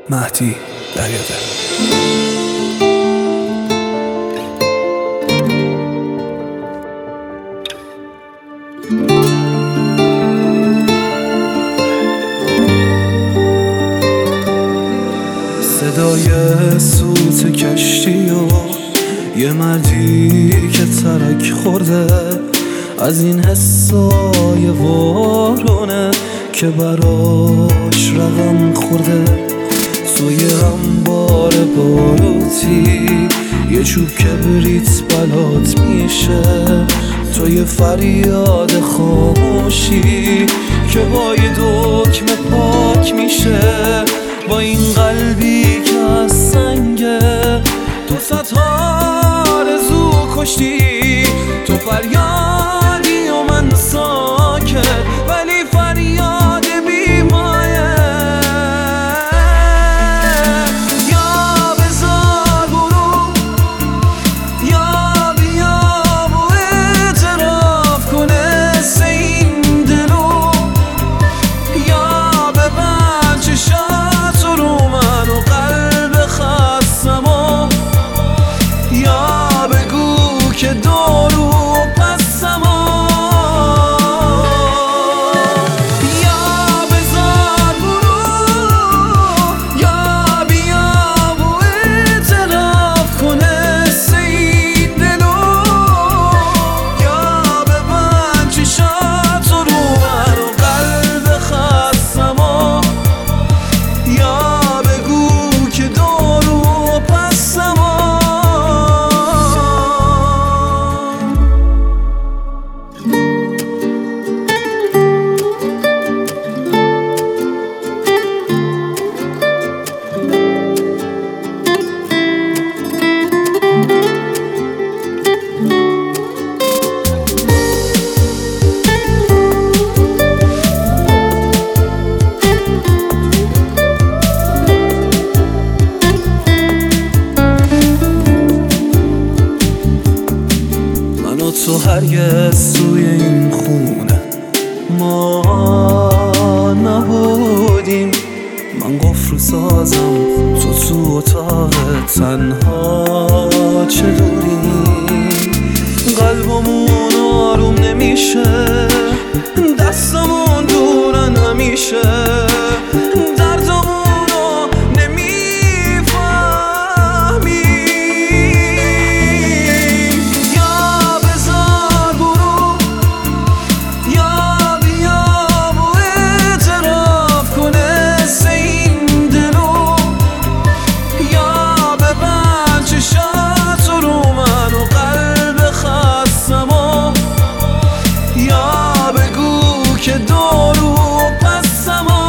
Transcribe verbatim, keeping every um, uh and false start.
مهدی دریادل. صدای سوت کشتی و یه مردی که ترک خورده از این حسای وارونه که براش رقم خورده. توی انبار باروتی یه چوب کبریت بلات میشه، توی فریاد خاموشی که با یه دکمه پاک میشه. با این قلبی که از سنگه تو صدها آرزو کشتی، تو فریادی و من ساکت ولی فریاد بیمایه. یا بذار برو یا بیا و اعتراف کنه سه این دلو، یا ببند چشاتو رو من و قلب خستم و یا بگو که دارو پسم و یا بذار برو یا بیا و اعتراف کنه سه این دلو، یا ببند چشاتو رو من و قلب خستم و یا بگو که دارو پسم و من و تو هرگز توی این خونه ما نبودیم. من قفل سازم تو تو اتاق تنها چه دوریم. قلبمون آروم نمیشه، دستمون دورن همیشه، دردمونو نمیفهمیم. یا بذار برو یا بیا و اعتراف کنه سه این دلو، یا ببند چشاتو رو من و قلب خستم و یا بگو که دارو پسم و